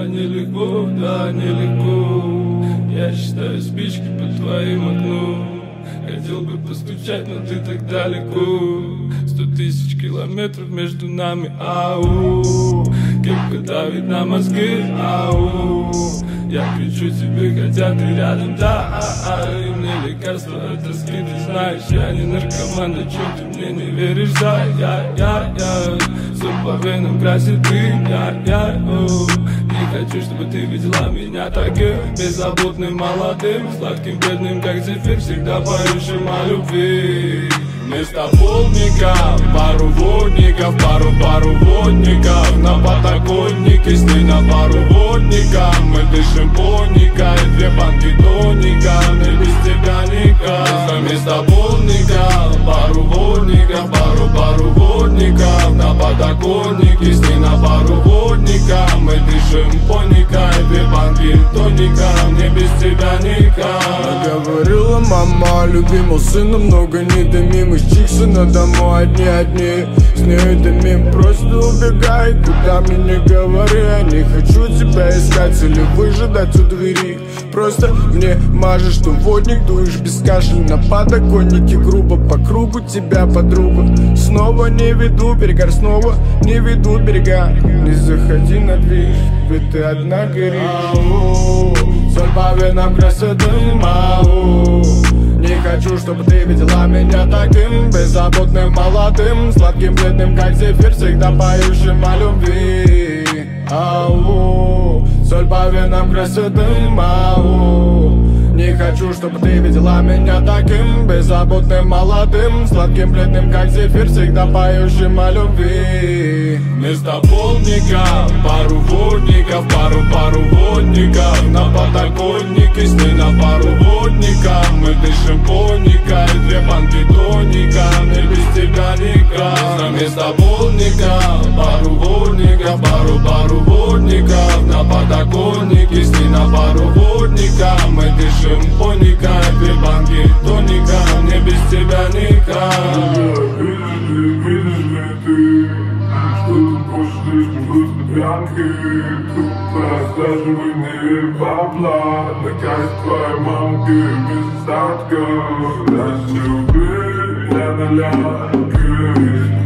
Да, нелегко, да, нелегко. Я считаю спички по твоим окну. Хотел бы постучать, но ты так далеко. 100 000 километров между нами, ау. Кепка давит на мозги, ау. Я кричу тебе, хотя ты рядом, да. И мне лекарство от тоски, ты знаешь. Я не наркоман, да чё ты мне не веришь, да. Я все по венам красит дым, я не хочу, чтобы ты видела меня таким беззаботным, молодым, сладким, бедным, как зефир, всегда поющим о любви. Вместо полника пару водников, пару водников. На подоконнике с ней на пару водников. Мы дышим поника и 2 банки тоника. Мне без тебя никак. Вместо полника пару водников, пару водников. На подоконнике с ней на пару водников. Мы дышим поника и 2 банки тоника. Мне без тебя никак. Говорила мама, любимого сына много не дымим. Из Чиксона домой одни. С нею дымим, просто убегай, куда мне не говори. Я не хочу тебя искать или выжидать у двери. Просто мне мажешь, что водник, дуешь без кашля. На подоконнике грубо по кругу тебя, подруга. Снова не веду перегар, снова не ведут берега. Не заходи на движ, ведь ты одна горишь. Соль по венам красит дым, не хочу, чтобы ты видела меня таким беззаботным, молодым, сладким, бледным, как зефир, всегда поющим о любви. Ау, соль по венам красит дым, не хочу, чтобы ты видела меня таким беззаботным, молодым, сладким, бледным, как зефир, всегда поющим о любви. Вместо полника пару водников, пару водников. На подоконнике с ней на пару водников. Мы дышим поника и 2 банки тоника. Мне без тебя никак. Вместо полника пару водников, пару водников. На подоконнике с ней на пару водников. Мы дышим поника и 2 банки тоника. Мне без тебя никак. Видишь ли ты, что тут больше слишком грустно пьянки? Тут рассказывай мне бабла, да как твоя мамка без остатка. Раз любви я наляпки.